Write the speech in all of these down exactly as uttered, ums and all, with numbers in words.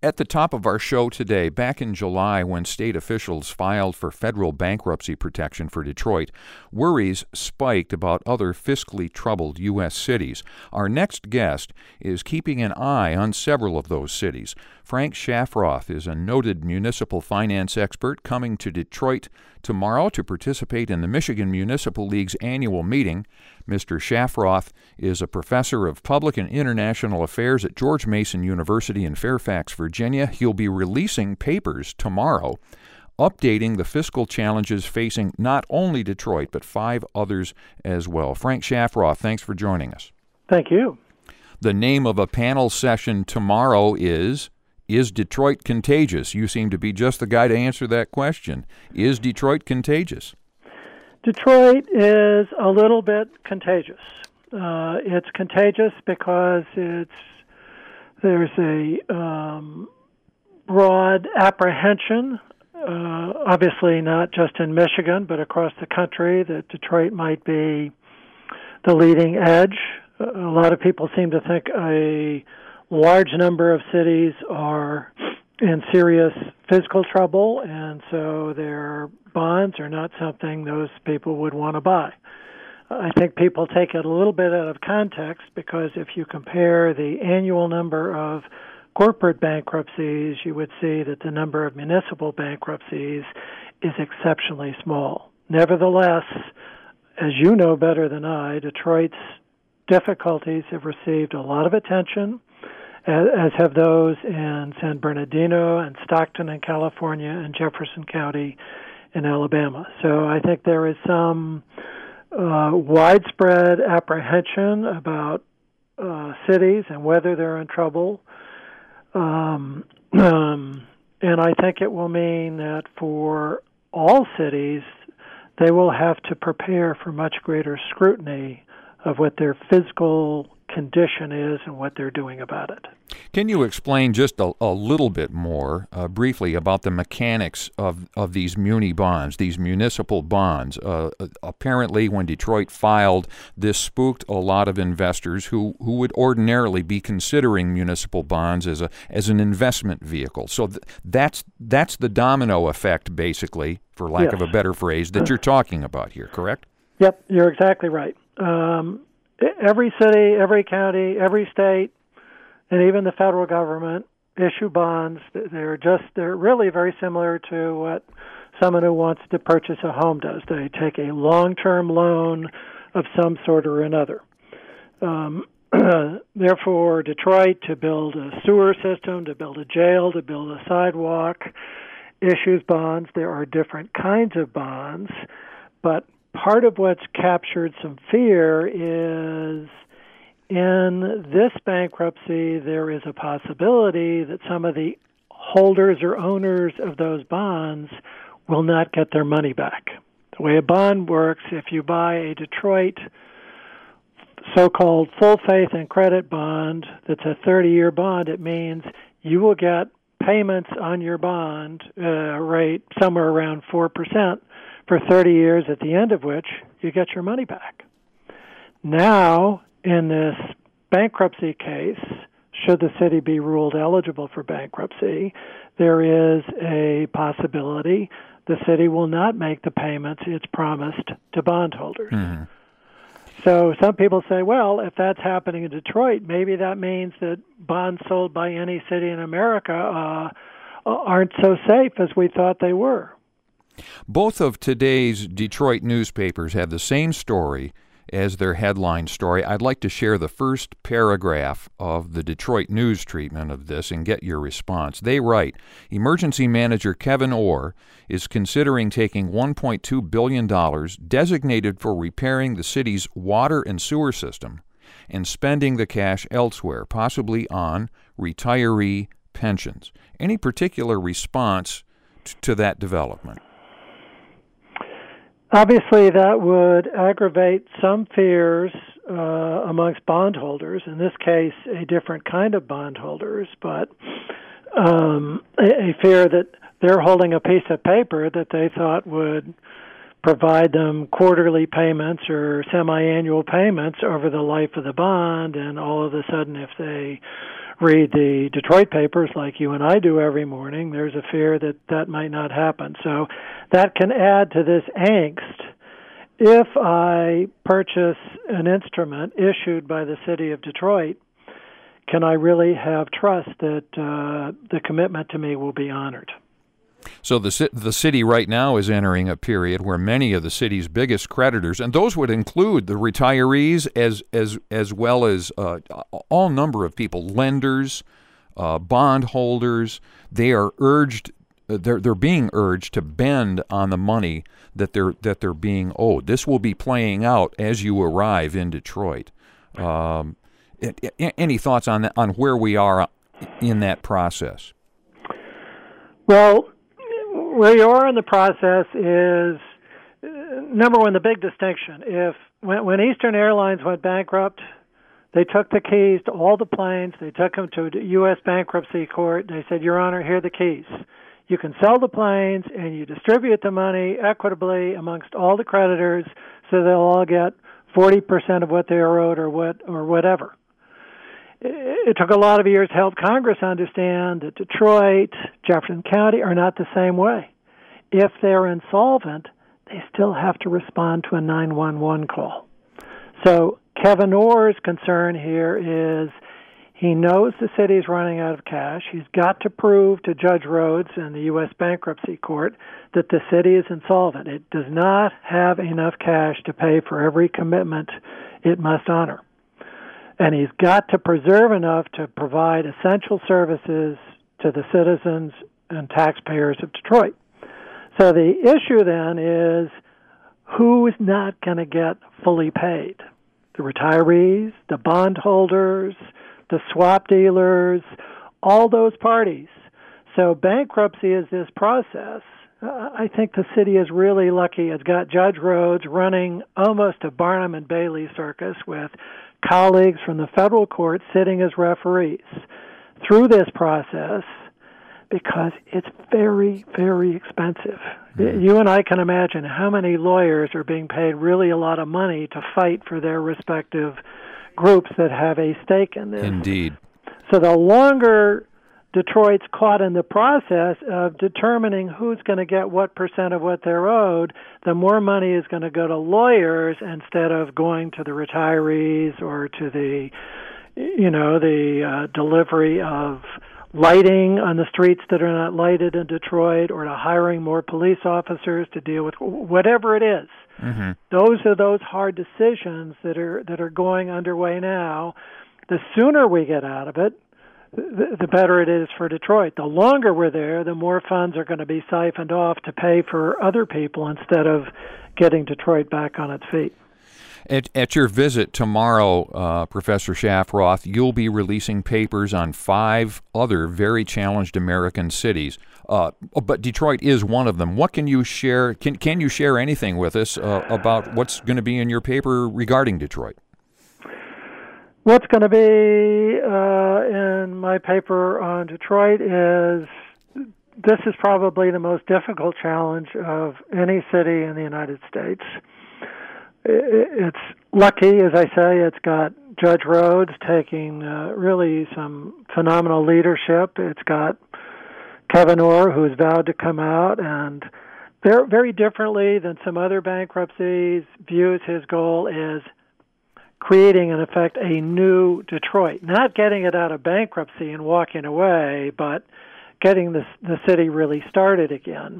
At the top of our show today, back in July when state officials filed for federal bankruptcy protection for Detroit, worries spiked about other fiscally troubled U S cities. Our next guest is keeping an eye on several of those cities. Frank Shafroth is a noted municipal finance expert coming to Detroit tomorrow to participate in the Michigan Municipal League's annual meeting. Mister Shafroth is a professor of public and international affairs at George Mason University in Fairfax, Virginia. He'll be releasing papers tomorrow updating the fiscal challenges facing not only Detroit, but five others as well. Frank Shafroth, thanks for joining us. Thank you. The name of a panel session tomorrow is, Is Detroit Contagious? You seem to be just the guy to answer that question. Is Detroit contagious? Detroit is a little bit contagious. Uh, it's contagious because it's there's a um, broad apprehension, uh, obviously not just in Michigan, but across the country, that Detroit might be the leading edge. A lot of people seem to think a large number of cities are in serious fiscal trouble, and so their bonds are not something those people would want to buy. I think people take it a little bit out of context, because if you compare the annual number of corporate bankruptcies, you would see that the number of municipal bankruptcies is exceptionally small. Nevertheless, as you know better than I, Detroit's difficulties have received a lot of attention, as have those in San Bernardino and Stockton in California and Jefferson County in Alabama. So I think there is some uh, widespread apprehension about uh, cities and whether they're in trouble. Um, um, and I think it will mean that for all cities, they will have to prepare for much greater scrutiny of what their fiscal condition is and what they're doing about it. Can you explain just a, a little bit more uh, briefly about the mechanics of, of these muni bonds, these municipal bonds? Uh, apparently, when Detroit filed, this spooked a lot of investors who, who would ordinarily be considering municipal bonds as a as an investment vehicle. So th- that's that's the domino effect, basically, for lack yes. of a better phrase, that you're talking about here, correct? Yep, you're exactly right. Um, every city, every county, every state, and even the federal government issue bonds. They're just, they're really very similar to what someone who wants to purchase a home does. They take a long-term loan of some sort or another. Um, therefore, Detroit, to build a sewer system, to build a jail, to build a sidewalk, issues bonds. There are different kinds of bonds, but part of what's captured some fear is in this bankruptcy, there is a possibility that some of the holders or owners of those bonds will not get their money back. The way a bond works, if you buy a Detroit so-called full faith and credit bond that's a thirty-year bond, it means you will get payments on your bond uh, rate somewhere around four percent for thirty years, at the end of which you get your money back. Now, in this bankruptcy case, should the city be ruled eligible for bankruptcy, there is a possibility the city will not make the payments it's promised to bondholders. Mm-hmm. So some people say, well, if that's happening in Detroit, maybe that means that bonds sold by any city in America uh, aren't so safe as we thought they were. Both of today's Detroit newspapers have the same story as their headline story. I'd like to share the first paragraph of the Detroit News treatment of this and get your response. They write, Emergency Manager Kevin Orr is considering taking one point two billion dollars designated for repairing the city's water and sewer system and spending the cash elsewhere, possibly on retiree pensions. Any particular response t- to that development? Obviously, that would aggravate some fears uh, amongst bondholders, in this case, a different kind of bondholders, but um, a, a fear that they're holding a piece of paper that they thought would provide them quarterly payments or semi-annual payments over the life of the bond, and all of a sudden, if they read the Detroit papers like you and I do every morning, there's a fear that that might not happen. So that can add to this angst. If I purchase an instrument issued by the city of Detroit, can I really have trust that uh, the commitment to me will be honored? So the the city right now is entering a period where many of the city's biggest creditors, and those would include the retirees as as as well as uh, all number of people, lenders, uh, bondholders, they are urged, they're they're being urged to bend on the money that they're that they're being owed. This will be playing out as you arrive in Detroit. Um, any thoughts on that, on where we are in that process? Well, where you are in the process is, uh, number one, the big distinction. If when, when Eastern Airlines went bankrupt, they took the keys to all the planes. They took them to the U S bankruptcy court. They said, Your Honor, here are the keys. You can sell the planes, and you distribute the money equitably amongst all the creditors, so they'll all get forty percent of what they are owed, or what or whatever. It took a lot of years to help Congress understand that Detroit, Jefferson County are not the same way. If they're insolvent, they still have to respond to a nine one one call. So Kevin Orr's concern here is he knows the city's running out of cash. He's got to prove to Judge Rhodes and the U S Bankruptcy Court that the city is insolvent. It does not have enough cash to pay for every commitment it must honor. And he's got to preserve enough to provide essential services to the citizens and taxpayers of Detroit. So the issue then is, who is not going to get fully paid? The retirees, the bondholders, the swap dealers, all those parties. So bankruptcy is this process. Uh, I think the city is really lucky. It's got Judge Rhodes running almost a Barnum and Bailey circus with colleagues from the federal court sitting as referees through this process, because it's very, very expensive. Mm. You and I can imagine how many lawyers are being paid really a lot of money to fight for their respective groups that have a stake in this. Indeed. So the longer Detroit's caught in the process of determining who's going to get what percent of what they're owed, the more money is going to go to lawyers instead of going to the retirees or to the, you know, the uh, delivery of lighting on the streets that are not lighted in Detroit, or to hiring more police officers to deal with whatever it is. Mm-hmm. Those are those hard decisions that are that are going underway now. The sooner we get out of it, the, the better it is for Detroit. The longer we're there, the more funds are going to be siphoned off to pay for other people instead of getting Detroit back on its feet. At, at your visit tomorrow, uh, Professor Shafroth, you'll be releasing papers on five other very challenged American cities, uh, but Detroit is one of them. What can you share? Can can you share anything with us uh, about what's going to be in your paper regarding Detroit? What's going to be uh, in my paper on Detroit is, this is probably the most difficult challenge of any city in the United States. It's lucky, as I say, it's got Judge Rhodes taking uh, really some phenomenal leadership. It's got Kevin Orr, who's vowed to come out and very, very differently than some other bankruptcies, views his goal is creating, in effect, a new Detroit. Not getting it out of bankruptcy and walking away, but getting the, the city really started again.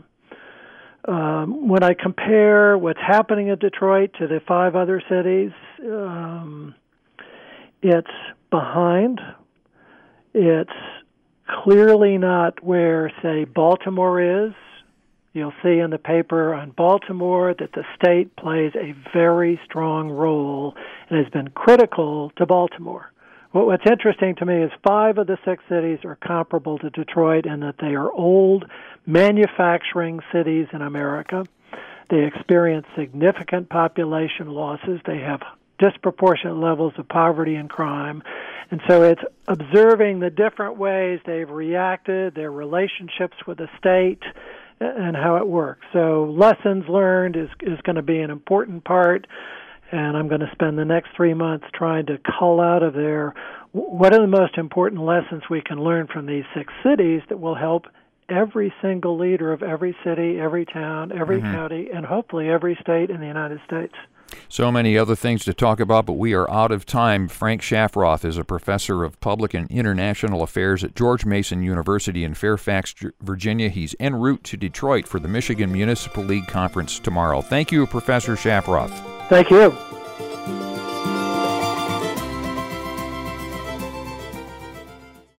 Um, when I compare what's happening in Detroit to the five other cities, um, it's behind. It's clearly not where, say, Baltimore is. You'll see in the paper on Baltimore that the state plays a very strong role and has been critical to Baltimore. What's interesting to me is five of the six cities are comparable to Detroit in that they are old manufacturing cities in America. They experience significant population losses. They have disproportionate levels of poverty and crime. And so it's observing the different ways they've reacted, their relationships with the state, and how it works. So lessons learned is, is going to be an important part. and I'm going to spend the next three months trying to cull out of there what are the most important lessons we can learn from these six cities that will help every single leader of every city, every town, every mm-hmm. county, and hopefully every state in the United States. So many other things to talk about, but we are out of time. Frank Shafroth is a professor of public and international affairs at George Mason University in Fairfax, Virginia. He's en route to Detroit for the Michigan Municipal League Conference tomorrow. Thank you, Professor Shafroth. Thank you.